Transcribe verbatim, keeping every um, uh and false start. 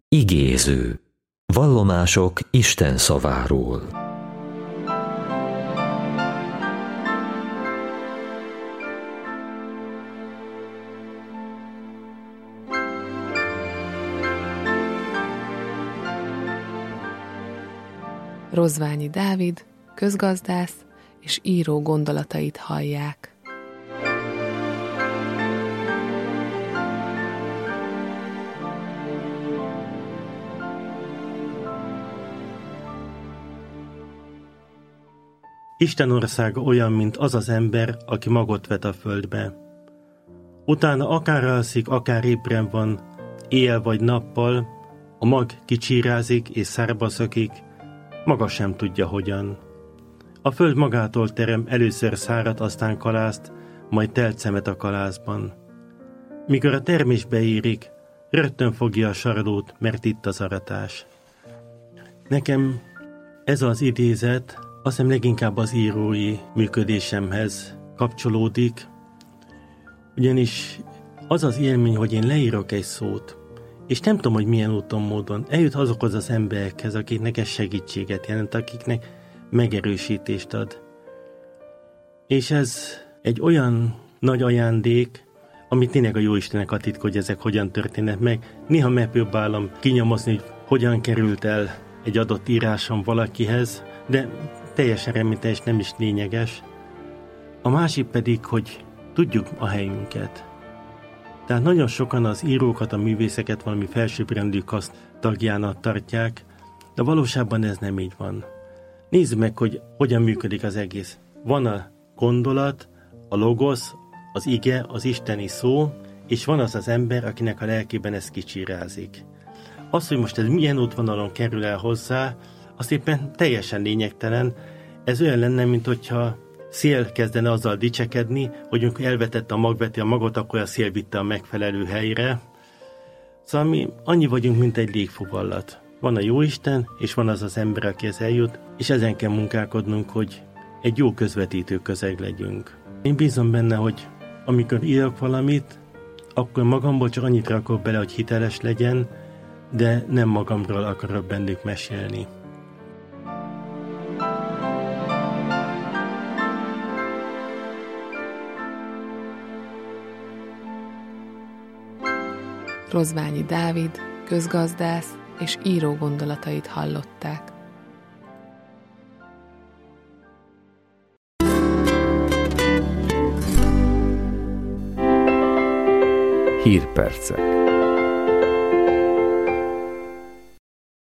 Igéző. Vallomások Isten szaváról. Rozványi Dávid, közgazdász és író gondolatait hallják. Isten országa olyan, mint az az ember, aki magot vet a földbe. Utána akár alszik, akár ébren van, éjjel vagy nappal, a mag kicsírázik és szárba szökik, maga sem tudja hogyan. A föld magától terem először szárat, aztán kalászt, majd telt szemet a kalászban. Mikor a termés beérik, rögtön fogja a sarlót, mert itt az aratás. Nekem ez az idézet azt hiszem leginkább az írói működésemhez kapcsolódik, ugyanis az az élmény, hogy én leírok egy szót, és nem tudom, hogy milyen úton, módon eljut azokhoz az emberekhez, akiknek ez segítséget jelent, akiknek megerősítést ad. És ez egy olyan nagy ajándék, amit tényleg a Jóistennek a titka, hogy ezek hogyan történnek meg. Néha megpróbálom kinyomozni, hogy hogyan került el egy adott írásom valakihez, de teljesen reményteljes, nem is lényeges. A másik pedig, hogy tudjuk a helyünket. Tehát nagyon sokan az írókat, a művészeket valami felsőbbrendű kaszt tagjának tartják, de valóságban ez nem így van. Nézzük meg, hogy hogyan működik az egész. Van a gondolat, a logosz, az ige, az isteni szó, és van az az ember, akinek a lelkében ez kicsírázik. Az, hogy most ez milyen útvonalon kerül el hozzá, az éppen teljesen lényegtelen. Ez olyan lenne, mint hogyha szél kezdene azzal dicsekedni, hogy amikor elvetette a mag, veti a magot, akkor a szél vitte a megfelelő helyre. Szóval mi annyi vagyunk, mint egy légfogallat. Van a Jóisten, és van az az ember, akihez eljut, és ezen kell munkálkodnunk, hogy egy jó közvetítő közeg legyünk. Én bízom benne, hogy amikor írok valamit, akkor magamból csak annyit rakok bele, hogy hiteles legyen, de nem magamról akarok bennük mesélni. Rozványi Dávid, közgazdász és író gondolatait hallották. Hírpercek.